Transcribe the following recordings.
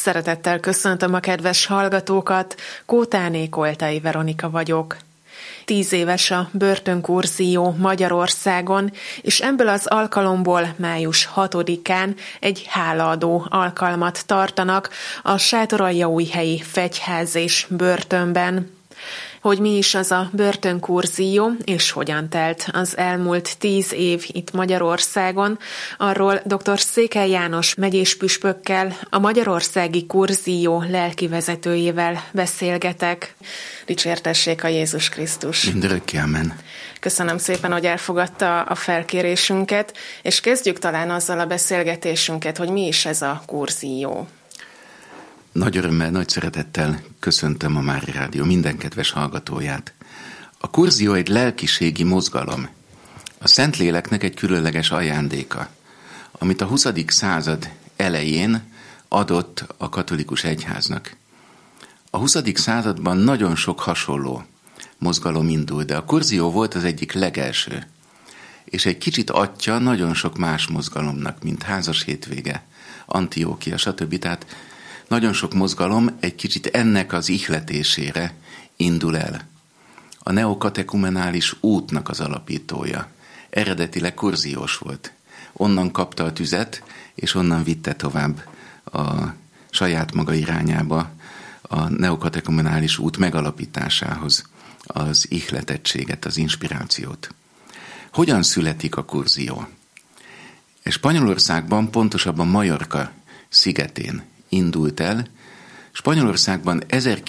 Szeretettel köszöntöm a kedves hallgatókat, Kótáné Koltai Veronika vagyok. 10 éves a börtönkurzió Magyarországon, és ebből az alkalomból május 6-án egy hálaadó alkalmat tartanak a Sátoraljaújhelyi Fegyház és börtönben. Hogy mi is az a börtönkurzió, és hogyan telt az elmúlt 10 év itt Magyarországon, arról dr. Székely János megyéspüspökkel, a Magyarországi Kurzió lelkivezetőjével beszélgetek. Dicsértessék a Jézus Krisztus! Mindörökké, amen! Köszönöm szépen, hogy elfogadta a felkérésünket, és kezdjük talán azzal a beszélgetésünket, hogy mi is ez a kurzió. Nagy örömmel, nagy szeretettel köszöntöm a Mária Rádió minden kedves hallgatóját. A kurzió egy lelkiségi mozgalom. A Szentléleknek egy különleges ajándéka, amit a 20. század elején adott a katolikus egyháznak. A 20. században nagyon sok hasonló mozgalom indult, de a kurzió volt az egyik legelső. És egy kicsit atya nagyon sok más mozgalomnak, mint Házas hétvége, Antiókia, stb. Tehát nagyon sok mozgalom egy kicsit ennek az ihletésére indul el. A neokatekumenális útnak az alapítója eredetileg kurziós volt. Onnan kapta a tüzet, és onnan vitte tovább a saját maga irányába a neokatekumenális út megalapításához az ihletettséget, az inspirációt. Hogyan születik a kurzió? Spanyolországban, pontosabban Majorka szigetén indult el. Spanyolországban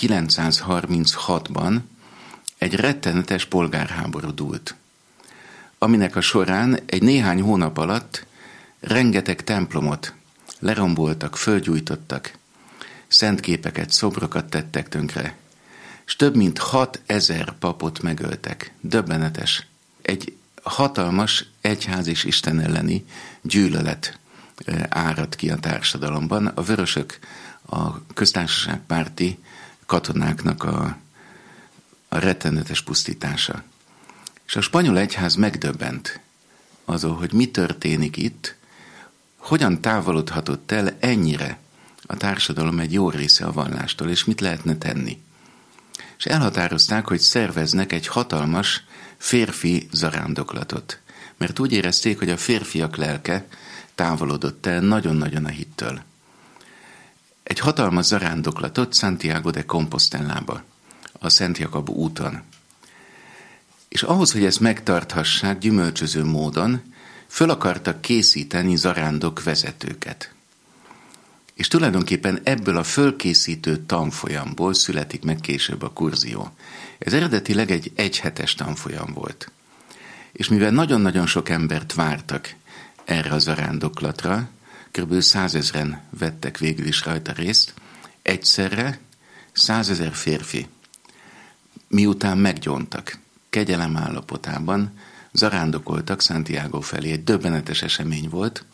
1936-ban egy rettenetes polgárháború dúlt, aminek a során egy néhány hónap alatt rengeteg templomot leromboltak, fölgyújtottak, szentképeket, szobrokat tettek tönkre, és több mint 6000 papot megöltek. Döbbenetes. Egy hatalmas egyház és Isten elleni gyűlölet árad ki a társadalomban. A vörösök, a köztársaságpárti katonáknak a rettenetes pusztítása. És a spanyol egyház megdöbbent azon, hogy mi történik itt, hogyan távolodhatott el ennyire a társadalom egy jó része a vallástól, és mit lehetne tenni. És elhatározták, hogy szerveznek egy hatalmas férfi zarándoklatot, mert úgy érezték, hogy a férfiak lelke távolodott el nagyon-nagyon a hittől. Egy hatalmas zarándoklatot Santiago de Compostelába, a Szent Jakab úton. És ahhoz, hogy ezt megtarthassák gyümölcsöző módon, föl akartak készíteni zarándok vezetőket. És tulajdonképpen ebből a fölkészítő tanfolyamból születik meg később a kurzió. Ez eredetileg egy egyhetes tanfolyam volt. És mivel nagyon-nagyon sok embert vártak erre a zarándoklatra, kb. 100 000-en vettek végül is rajta részt, egyszerre 100 000 férfi, miután meggyóntak, kegyelem állapotában, zarándokoltak Santiago felé. Egy döbbenetes esemény volt,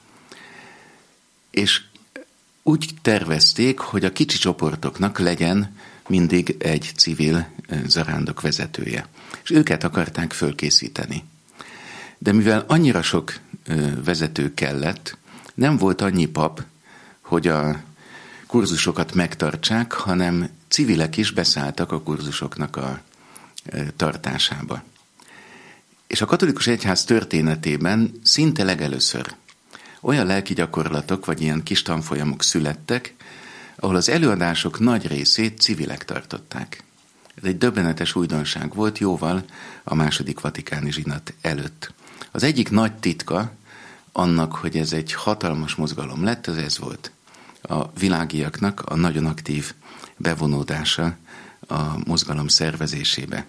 és úgy tervezték, hogy a kicsi csoportoknak legyen mindig egy civil zarándok vezetője. És őket akarták fölkészíteni. De mivel annyira sok vezető kellett, nem volt annyi pap, hogy a kurzusokat megtartsák, hanem civilek is beszálltak a kurzusoknak a tartásába. És a katolikus egyház történetében szinte legelőször olyan lelki gyakorlatok, vagy ilyen kis tanfolyamok születtek, ahol az előadások nagy részét civilek tartották. Ez egy döbbenetes újdonság volt jóval a második vatikáni zsinat előtt. Az egyik nagy titka annak, hogy ez egy hatalmas mozgalom lett, az ez volt. A világiaknak a nagyon aktív bevonódása a mozgalom szervezésébe.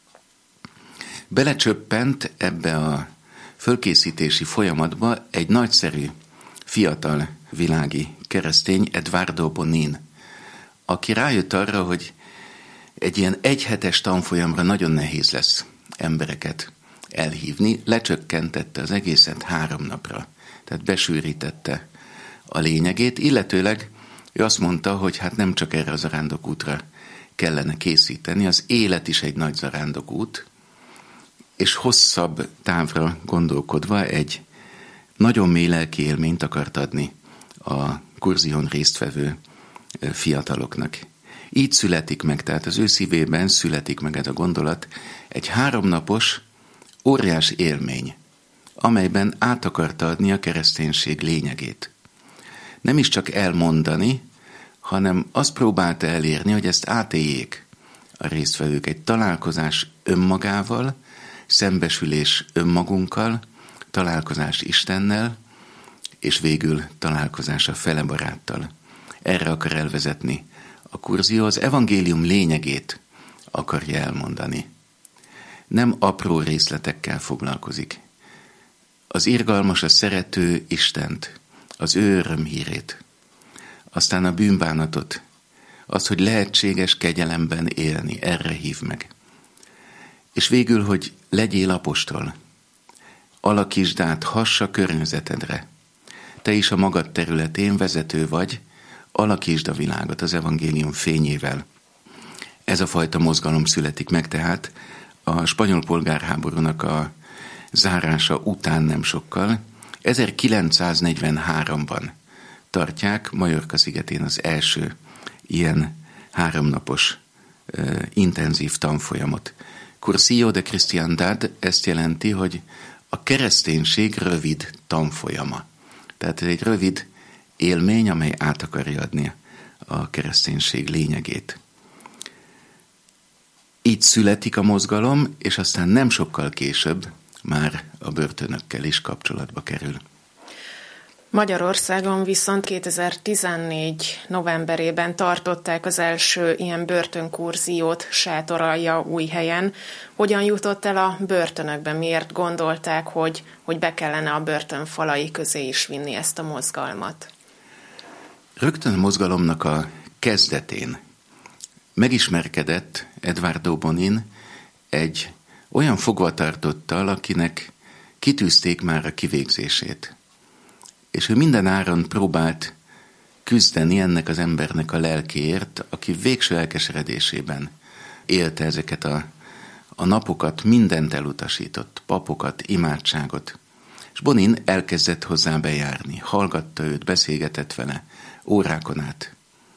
Belecsöppent ebbe a fölkészítési folyamatba egy nagyszerű, fiatal világi keresztény, Eduardo Bonin, aki rájött arra, hogy egy ilyen egyhetes tanfolyamra nagyon nehéz lesz embereket elhívni, lecsökkentette az egészet 3 napra, tehát besűrítette a lényegét, illetőleg ő azt mondta, hogy hát nem csak erre a zarándokútra kellene készíteni, az élet is egy nagy zarándokút, és hosszabb távra gondolkodva egy nagyon mély lelki élményt akart adni a kurzión résztvevő fiataloknak. Így születik meg, tehát az ő szívében születik meg ez a gondolat, egy 3 napos, óriás élmény, amelyben át akarta adni a kereszténység lényegét. Nem is csak elmondani, hanem azt próbálta elérni, hogy ezt átéljék a résztvevők. Egy találkozás önmagával, szembesülés önmagunkkal, találkozás Istennel, és végül találkozás a fele baráttal. Erre akar elvezetni a kurzió, az evangélium lényegét akarja elmondani. Nem apró részletekkel foglalkozik. Az irgalmas, a szerető Istent, az ő örömhírét, aztán a bűnbánatot, az, hogy lehetséges kegyelemben élni, erre hív meg. És végül, hogy legyél apostol, alakítsd át, hass a környezetedre. Te is a magad területén vezető vagy, alakítsd a világot az evangélium fényével. Ez a fajta mozgalom születik meg tehát a spanyol polgárháborúnak a zárása után nem sokkal. 1943-ban tartják Majorca szigetén az első ilyen 3 napos intenzív tanfolyamot. Cursillo de Cristiandad ezt jelenti, hogy a kereszténység rövid tanfolyama. Tehát ez egy rövid élmény, amely át akarja adni a kereszténység lényegét. Így születik a mozgalom, és aztán nem sokkal később már a börtönökkel is kapcsolatba kerül. Magyarországon viszont 2014 novemberében tartották az első ilyen börtönkurziót Sátoraljaújhelyen. Hogyan jutott el a börtönökbe? Miért gondolták, hogy be kellene a börtön falai közé is vinni ezt a mozgalmat? Rögtön a mozgalomnak a kezdetén megismerkedett Eduardo Bonin egy olyan fogvatartottal, akinek kitűzték már a kivégzését. És ő minden áron próbált küzdeni ennek az embernek a lelkéért, aki végső elkeseredésében élte ezeket a napokat, mindent elutasított, papokat, imádságot. És Bonin elkezdett hozzá bejárni, hallgatta őt, beszélgetett vele órákon át.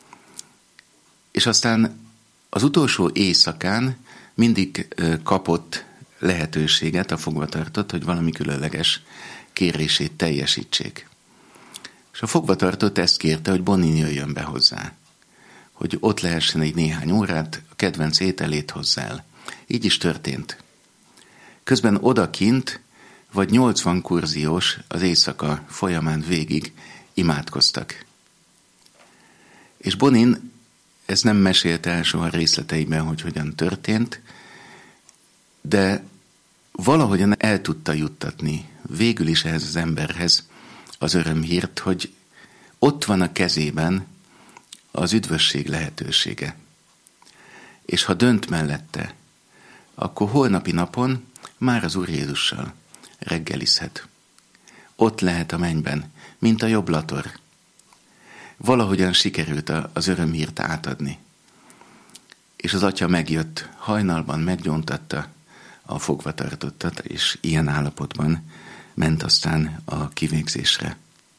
És aztán az utolsó éjszakán mindig kapott lehetőséget a fogvatartott, hogy valami különleges kérését teljesítsék. És a fogvatartott ezt kérte, hogy Bonin jöjjön be hozzá, hogy ott lehessen egy néhány órát, a kedvenc ételét hozzá el. Így is történt. Közben odakint vagy 80 kurziós az éjszaka folyamán végig imádkoztak. És Bonin ezt nem mesélte el soha részleteiben, hogy hogyan történt, de valahogyan el tudta juttatni végül is ehhez az emberhez az örömhírt, hogy ott van a kezében az üdvösség lehetősége. És ha dönt mellette, akkor holnapi napon már az Úr Jézussal reggelizhet. Ott lehet a mennyben, mint a jobb lator. Valahogyan sikerült az örömhírt átadni. És az atya megjött hajnalban, meggyóntatta a fogvatartottat, és ilyen állapotban ment aztán a kivégzésre.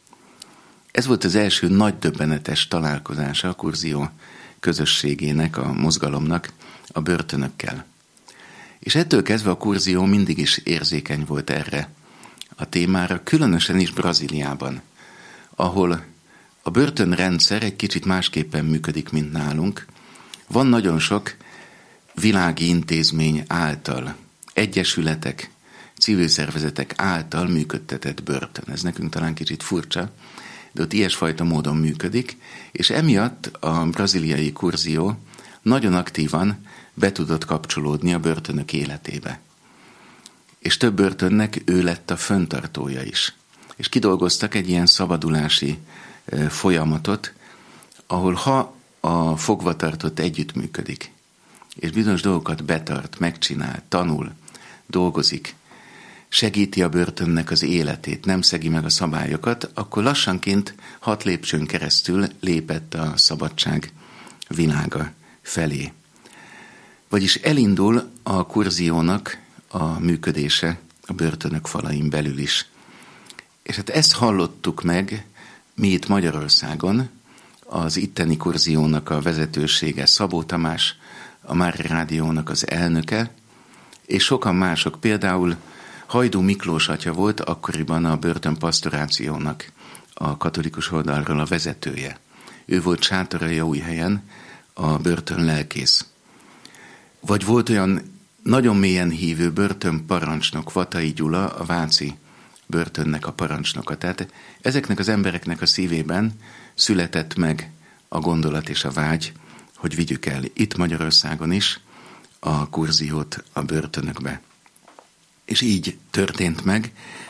Ez volt az első nagy döbbenetes találkozása a kurzió közösségének, a mozgalomnak a börtönökkel. És ettől kezdve a kurzió mindig is érzékeny volt erre a témára, különösen is Brazíliában, ahol a börtönrendszer egy kicsit másképpen működik, mint nálunk. Van nagyon sok világi intézmény által, egyesületek, civil szervezetek által működtetett börtön. Ez nekünk talán kicsit furcsa, de ott ilyesfajta módon működik, és emiatt a brazíliai kurzió nagyon aktívan be tudott kapcsolódni a börtönök életébe. És több börtönnek ő lett a fenntartója is. És kidolgoztak egy ilyen szabadulási folyamatot, ahol ha a fogvatartott együttműködik, és bizonyos dolgokat betart, megcsinál, tanul, dolgozik, segíti a börtönnek az életét, nem szegi meg a szabályokat, akkor lassanként 6 lépcsőn keresztül lépett a szabadság világa felé. Vagyis elindul a kurziónak a működése a börtönök falain belül is. És hát ezt hallottuk meg mi itt Magyarországon az itteni kurziónak a vezetősége Szabó Tamás, a Mári Rádiónak az elnöke, és sokan mások, például Hajdú Miklós atya volt akkoriban a börtönpastorációnak a katolikus oldalról a vezetője. Ő volt Sátoraljaújhelyen a börtön lelkész. Vagy volt olyan nagyon mélyen hívő börtönparancsnok, Vatai Gyula, a váci börtönnek a parancsnoka. Tehát ezeknek az embereknek a szívében született meg a gondolat és a vágy, hogy vigyük el itt Magyarországon is a kurziót a börtönökbe. És így történt meg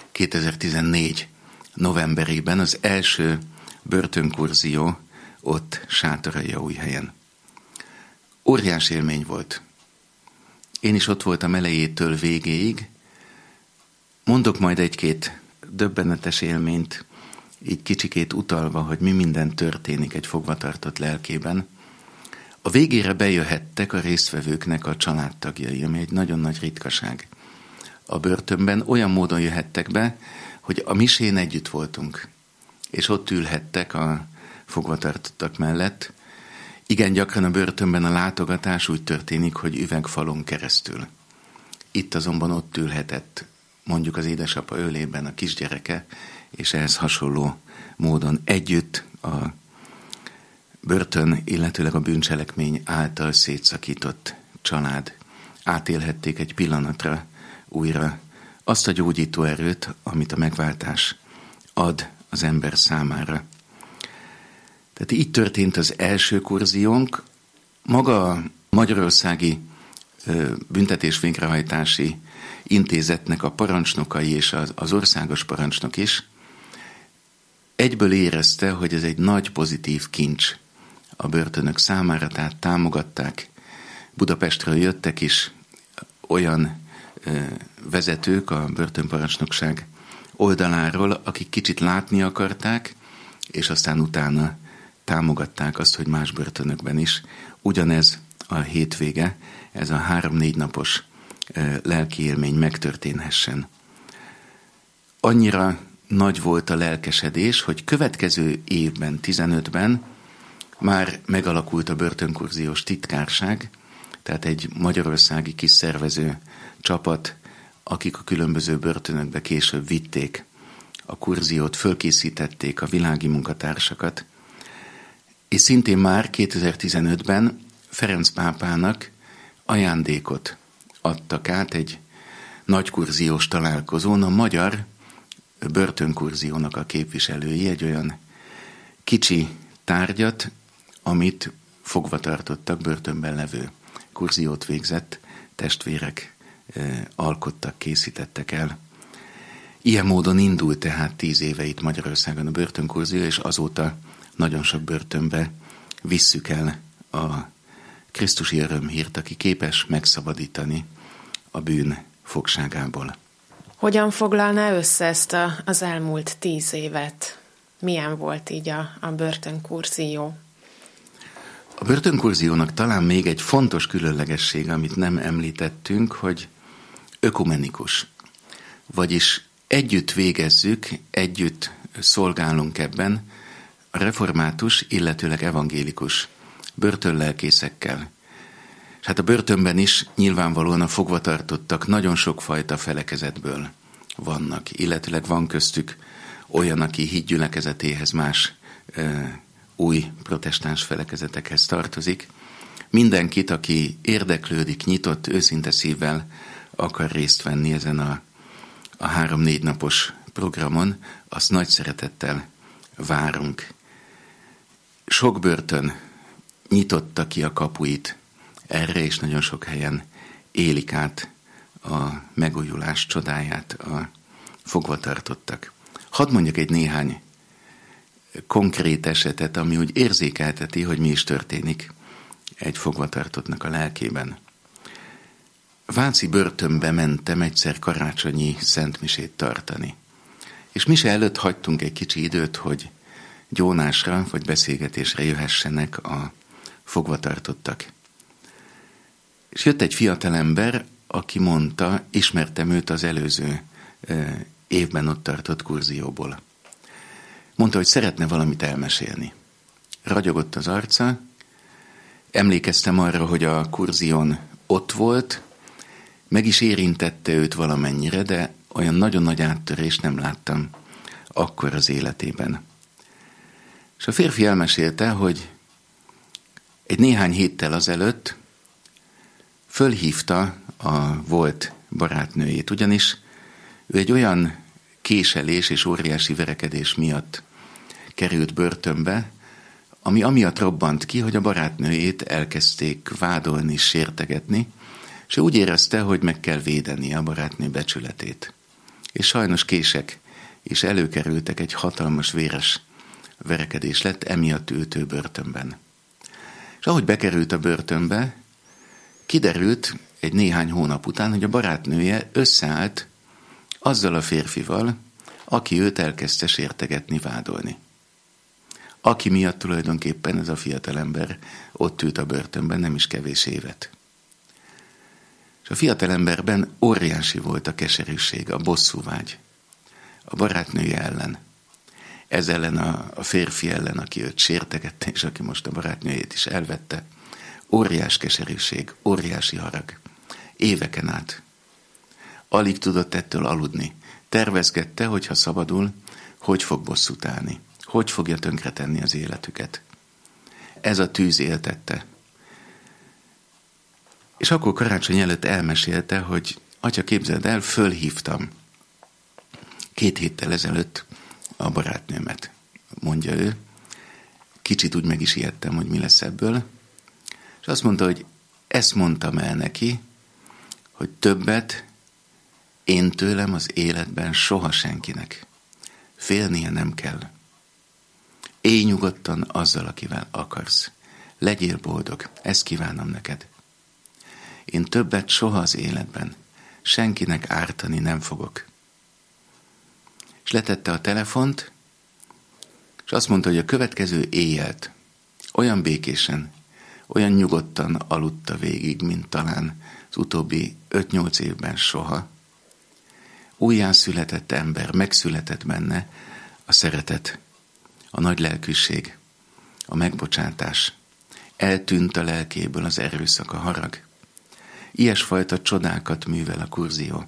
2014 novemberében az első börtönkurzió ott Sátoraljaújhelyen. Óriási élmény volt. Én is ott voltam elejétől végéig. Mondok majd egy-két döbbenetes élményt, így kicsikét utalva, hogy mi minden történik egy fogvatartott lelkében. A végére bejöhettek a résztvevőknek a családtagjai, ami egy nagyon nagy ritkaság. A börtönben olyan módon jöhettek be, hogy a misén együtt voltunk, és ott ülhettek a fogvatartottak mellett. Igen, gyakran a börtönben a látogatás úgy történik, hogy üvegfalon keresztül. Itt azonban ott ülhetett mondjuk az édesapa ölében a kisgyereke, és ehhez hasonló módon együtt a börtön, illetőleg a bűncselekmény által szétszakított család átélhették egy pillanatra újra azt a gyógyító erőt, amit a megváltás ad az ember számára. Tehát így történt az első kurziónk. Maga a Magyarországi Büntetés Végrehajtási Intézetnek a parancsnokai és az országos parancsnok is egyből érezte, hogy ez egy nagy pozitív kincs a börtönök számára, tehát támogatták. Budapestről jöttek is olyan vezetők a börtönparancsnokság oldaláról, akik kicsit látni akarták, és aztán utána támogatták azt, hogy más börtönökben is ugyanez a hétvége, ez a 3-4 napos lelki élmény megtörténhessen. Annyira nagy volt a lelkesedés, hogy következő évben, 15-ben már megalakult a börtönkurziós titkárság, tehát egy magyarországi kis szervező csapat, akik a különböző börtönökbe később vitték a kurziót, fölkészítették a világi munkatársakat, és szintén már 2015-ben Ferenc pápának ajándékot adtak át egy nagy kurziós találkozón. A magyar börtönkurziónak a képviselői egy olyan kicsi tárgyat, amit fogva tartottak, börtönben levő kurziót végzett testvérek alkottak, készítettek el. Ilyen módon indult tehát 10 éve itt Magyarországon a börtönkurzió, és azóta nagyon sok börtönbe visszük el a krisztusi örömhírt, aki képes megszabadítani a bűn fogságából. Hogyan foglalná össze ezt az elmúlt 10 évet? Milyen volt így a börtönkurzió? A börtönkurziónak talán még egy fontos különlegesség, amit nem említettünk, hogy ökumenikus. Vagyis együtt végezzük, együtt szolgálunk ebben a református, illetőleg evangélikus börtönlelkészekkel. És hát a börtönben is nyilvánvalóan a fogvatartottak nagyon sokfajta felekezetből vannak, illetőleg van köztük olyan, aki hídgyülekezetéhez, más új protestáns felekezetekhez tartozik. Mindenkit, aki érdeklődik, nyitott, őszinte szívvel akar részt venni ezen a 3-4 napos programon, azt nagy szeretettel várunk. Sok börtön nyitotta ki a kapuit erre, és nagyon sok helyen élik át a megújulás csodáját a fogvatartottak. Hadd mondjak egy néhány konkrét esetet, ami úgy érzékelteti, hogy mi is történik egy fogvatartottnak a lelkében. Váci börtönbe mentem egyszer karácsonyi szentmisét tartani. És mise előtt hagytunk egy kicsi időt, hogy gyónásra vagy beszélgetésre jöhessenek a fogvatartottak. És jött egy fiatalember, aki mondta, ismertem őt az előző évben ott tartott kurzióból. Mondta, hogy szeretne valamit elmesélni. ragyogott az arca, emlékeztem arra, hogy a kurzión ott volt, meg is érintette őt valamennyire, de olyan nagyon nagy áttörést nem láttam akkor az életében. És a férfi elmesélte, hogy egy néhány héttel azelőtt fölhívta a volt barátnőjét, ugyanis ő egy olyan késelés és óriási verekedés miatt került börtönbe, ami amiatt robbant ki, hogy a barátnőjét elkezdték vádolni, sértegetni, és ő úgy érezte, hogy meg kell védeni a barátnő becsületét. És sajnos kések és előkerültek, egy hatalmas véres verekedés lett, emiatt ült ő börtönben. És ahogy bekerült a börtönbe, kiderült egy néhány hónap után, hogy a barátnője összeállt azzal a férfival, aki őt elkezdte sértegetni, vádolni. Aki miatt tulajdonképpen ez a fiatalember ott ült a börtönben nem is kevés évet. És a fiatalemberben óriási volt a keserűség, a bosszúvágy a barátnője ellen. Ez ellen a férfi ellen, aki őt sértegette, és aki most a barátnőjét is elvette. Óriás keserűség, óriási harag. Éveken át. Alig tudott ettől aludni. Tervezgette, hogy ha szabadul, hogy fog bosszút állni. Hogy fogja tönkretenni az életüket. Ez a tűz éltette. És akkor karácsony előtt elmesélte, hogy atya, képzeld el, fölhívtam 2 héttel ezelőtt a barátnőmet, mondja ő. Kicsit úgy meg is ijedtem, hogy mi lesz ebből. És azt mondta, hogy ezt mondtam el neki, hogy többet én tőlem az életben soha senkinek. Félnie nem kell. Élj nyugodtan azzal, akivel akarsz. Legyél boldog, ezt kívánom neked. Én többet soha az életben senkinek ártani nem fogok. És letette a telefont, és azt mondta, hogy a következő éjjelt olyan békésen, olyan nyugodtan aludta végig, mint talán az utóbbi 5-8 évben soha. Újjászületett ember, megszületett benne a szeretet, a nagy lelkűség, a megbocsátás. Eltűnt a lelkéből az erőszak, a harag. Ilyesfajta csodákat művel a kurzió.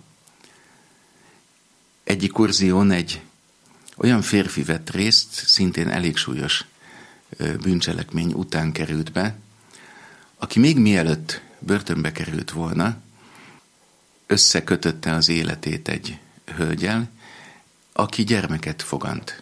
Egyik kurzión egy olyan férfi vett részt, szintén elég súlyos bűncselekmény után került be, aki még mielőtt börtönbe került volna, összekötötte az életét egy hölgyel, aki gyermeket fogant.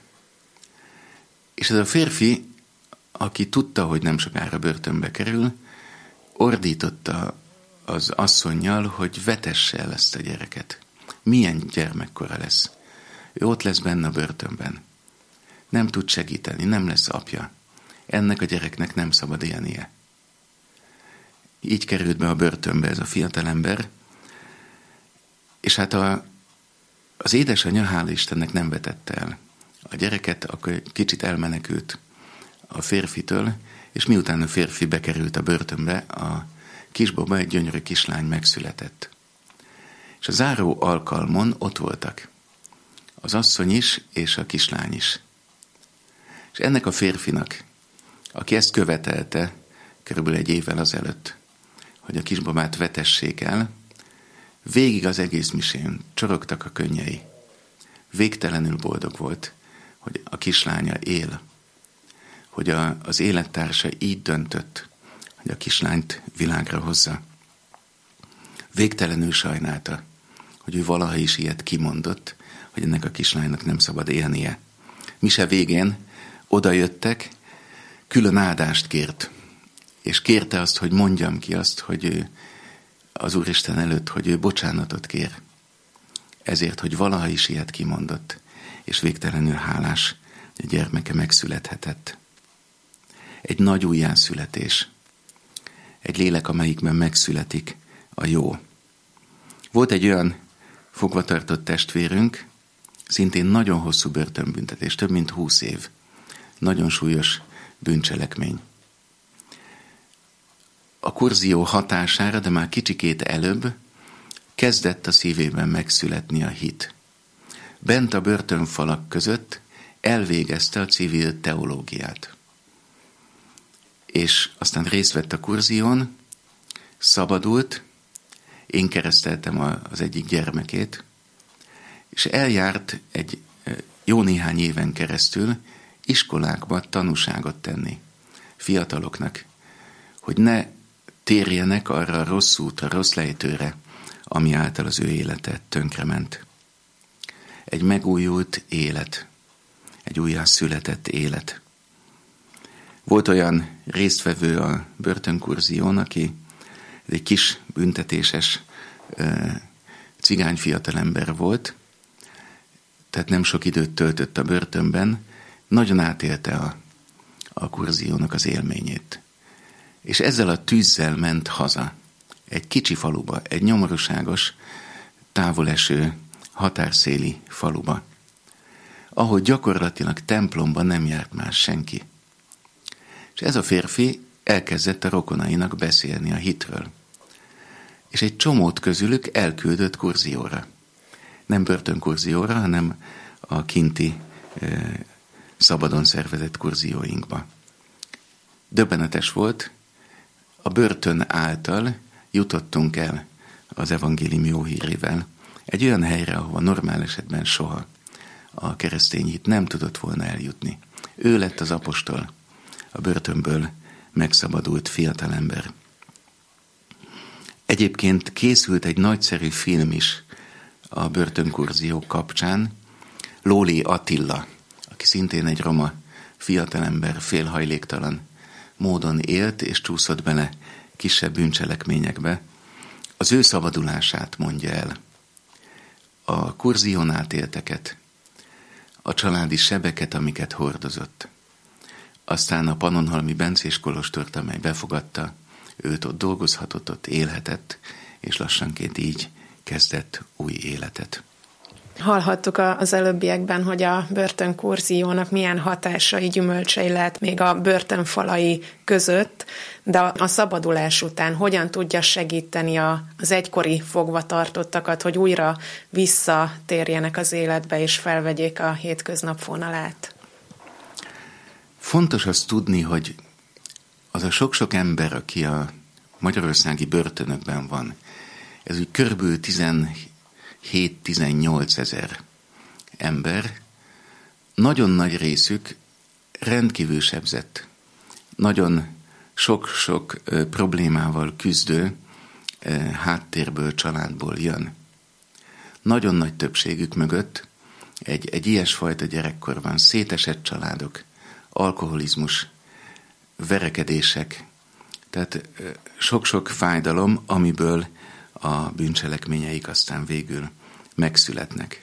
És ez a férfi, aki tudta, hogy nem sokára börtönbe kerül, ordította az asszonnyal, hogy vetesse el ezt a gyereket. Milyen gyermekkora lesz. Ő ott lesz benne a börtönben. Nem tud segíteni, nem lesz apja. Ennek a gyereknek nem szabad élnie. Így került be a börtönbe ez a fiatalember, és hát az édesanyja, hála Istennek, nem vetette el a gyereket, akkor kicsit elmenekült a férfitől, és miután a férfi bekerült a börtönbe, a kisbaba, egy gyönyörű kislány megszületett. És a záró alkalmon ott voltak az asszony is, és a kislány is. És ennek a férfinak, aki ezt követelte körülbelül 1 évvel azelőtt, hogy a kisbabát vetessék el, végig az egész misén csorogtak a könnyei. Végtelenül boldog volt, hogy a kislánya él, hogy az élettársa így döntött, hogy a kislányt világra hozza. Végtelenül sajnálta, hogy ő valaha is ilyet kimondott, hogy ennek a kislánynak nem szabad élnie. Mise végén odajöttek, külön áldást kért, és kérte azt, hogy mondjam ki azt, hogy ő az Úristen előtt, hogy ő bocsánatot kér. Ezért, hogy valaha is ilyet kimondott, és végtelenül hálás, hogy a gyermeke megszülethetett. Egy nagy újjászületés. Egy lélek, amelyikben megszületik a jó. Volt egy olyan fogvatartott testvérünk, szintén nagyon hosszú börtönbüntetés, több mint 20 év. Nagyon súlyos bűncselekmény. A kurzió hatására, de már kicsikét előbb kezdett a szívében megszületni a hit. Bent a börtönfalak között elvégezte a civil teológiát. és aztán részt vett a kurzión, szabadult, én kereszteltem az egyik gyermekét, és eljárt egy jó néhány éven keresztül iskolákba tanúságot tenni fiataloknak, hogy ne térjenek arra a rossz útra, rossz lejtőre, ami által az ő élete tönkrement. Egy megújult élet, egy újjászületett élet. Volt olyan résztvevő a börtönkurzión, aki egy kis büntetéses cigány fiatalember volt, tehát nem sok időt töltött a börtönben, nagyon átélte a kurziónak az élményét. És ezzel a tűzzel ment haza, egy kicsi faluba, egy nyomorúságos, távoleső, határszéli faluba, ahol gyakorlatilag templomban nem járt más senki. És ez a férfi elkezdett a rokonainak beszélni a hitről. És egy csomót közülük elküldött kurzióra. Nem börtönkurzióra, hanem a kinti szabadon szervezett kurzióinkba. Döbbenetes volt, a börtön által jutottunk el az evangélium jó hírével egy olyan helyre, ahova normál esetben soha a keresztény hit nem tudott volna eljutni. Ő lett az apostol, a börtönből megszabadult fiatalember. Egyébként készült egy nagyszerű film is a börtönkurzió kapcsán. Lóli Attila, aki szintén egy roma fiatalember, félhajléktalan módon élt és csúszott bele kisebb bűncselekményekbe, az ő szabadulását mondja el. A kurzión átélteket, a családi sebeket, amiket hordozott. Aztán a Pannonhalmi Bencés kolostort, amely befogadta, őt ott dolgozhatott, ott élhetett, és lassanként így kezdett új életet. Hallhattuk az előbbiekben, hogy a börtönkurziónak milyen hatásai, gyümölcsei lehet még a börtön falai között, de a szabadulás után hogyan tudja segíteni az egykori fogvatartottakat, hogy újra visszatérjenek az életbe és felvegyék a hétköznap vonalát? Fontos azt tudni, hogy az a sok-sok ember, aki a magyarországi börtönökben van, ez úgy körülbelül 17-18 ezer ember, nagyon nagy részük rendkívül sebzett, nagyon sok-sok problémával küzdő háttérből, családból jön. Nagyon nagy többségük mögött egy ilyesfajta gyerekkor van, szétesett családok, alkoholizmus, verekedések, tehát sok-sok fájdalom, amiből a bűncselekményeik aztán végül megszületnek.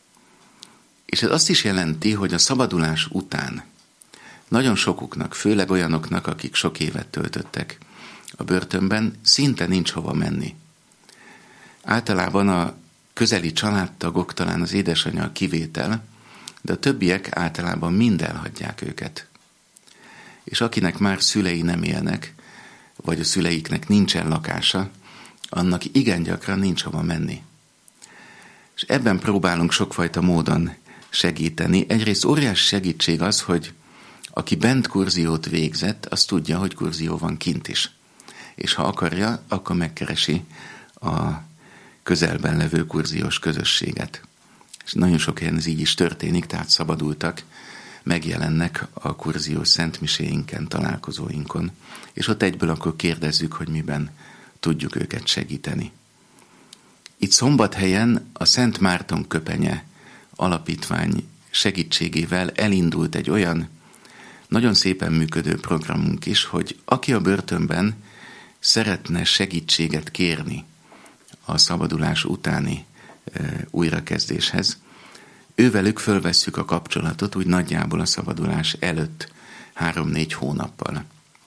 És ez azt is jelenti, hogy a szabadulás után nagyon sokuknak, főleg olyanoknak, akik sok évet töltöttek a börtönben, szinte nincs hova menni. Általában a közeli családtagok, talán az édesanyja a kivétel, de a többiek általában mind elhagyják őket. És akinek már szülei nem élnek, vagy a szüleiknek nincsen lakása, annak igen gyakran nincs hova menni. És ebben próbálunk sokfajta módon segíteni. Egyrészt óriási segítség az, hogy aki bent kurziót végzett, az tudja, hogy kurzió van kint is. És ha akarja, akkor megkeresi a közelben levő kurziós közösséget. És nagyon sok helyen ez így is történik, tehát szabadultak, megjelennek a kurziós szentmiséinken, találkozóinkon, és ott egyből akkor kérdezzük, hogy miben tudjuk őket segíteni. Itt Szombathelyen a Szent Márton Köpenye alapítvány segítségével elindult egy olyan nagyon szépen működő programunk is, hogy aki a börtönben szeretne segítséget kérni a szabadulás utáni újrakezdéshez, ővelük fölvesszük a kapcsolatot úgy nagyjából a szabadulás előtt 3-4 hónappal.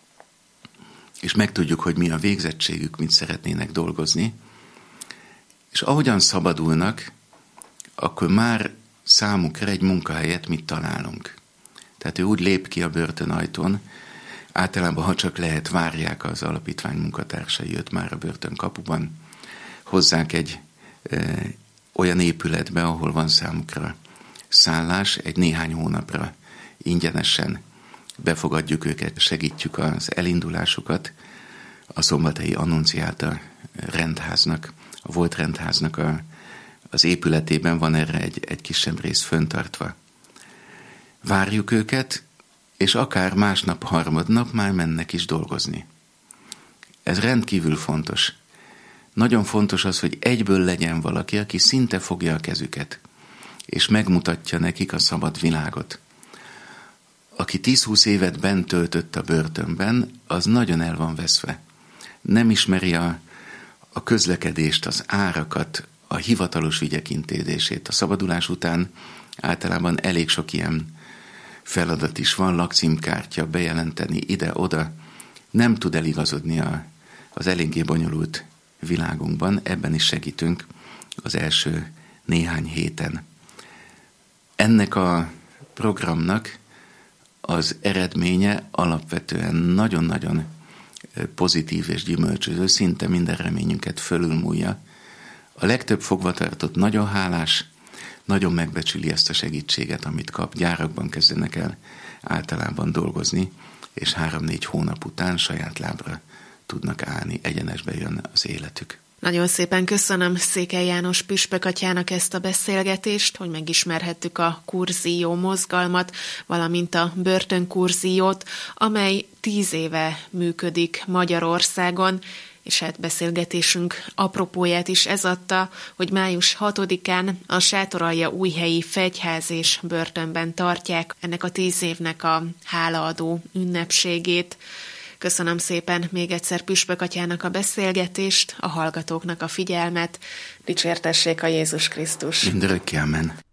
És megtudjuk, hogy mi a végzettségük, mit szeretnének dolgozni, és ahogyan szabadulnak, akkor már számukra egy munkahelyet mit találunk. Tehát ő úgy lép ki a börtönajtón, általában, ha csak lehet, várják az alapítvány munkatársai őt már a börtön kapuban, hozzák egy olyan épületbe, ahol van számukra szállás, egy néhány hónapra ingyenesen befogadjuk őket, segítjük az elindulásukat. A szombathelyi Annunciata rendháznak, a volt rendháznak az épületében van erre egy kisebb rész föntartva. Várjuk őket, és akár másnap, harmadnap már mennek is dolgozni. Ez rendkívül fontos. Nagyon fontos az, hogy egyből legyen valaki, aki szinte fogja a kezüket, és megmutatja nekik a szabad világot. Aki 10-20 évet bent töltött a börtönben, az nagyon el van veszve. Nem ismeri a közlekedést, az árakat, a hivatalos ügyek intézését. A szabadulás után általában elég sok ilyen feladat is van, lakcímkártya, bejelenteni ide-oda. Nem tud eligazodni az eléggé bonyolult világunkban, ebben is segítünk az első néhány héten. Ennek a programnak az eredménye alapvetően nagyon-nagyon pozitív és gyümölcsöző, szinte minden reményünket fölülmúlja. A legtöbb fogvatartott nagyon hálás, nagyon megbecsüli ezt a segítséget, amit kap. Gyárakban kezdenek el általában dolgozni, és 3-4 hónap után saját lábra tudnak állni, egyenesbe jön az életük. Nagyon szépen köszönöm Székely János püspök atyának ezt a beszélgetést, hogy megismerhettük a Curzió mozgalmat, valamint a börtönkurziót, amely 10 éve működik Magyarországon, és hát beszélgetésünk apropóját is ez adta, hogy május 6-án a Sátoraljaújhelyi Fegyház és börtönben tartják ennek a 10 évnek a hálaadó ünnepségét. Köszönöm szépen még egyszer püspök atyának a beszélgetést, a hallgatóknak a figyelmet. Dicsértessék a Jézus Krisztus! Mindörökké, amen.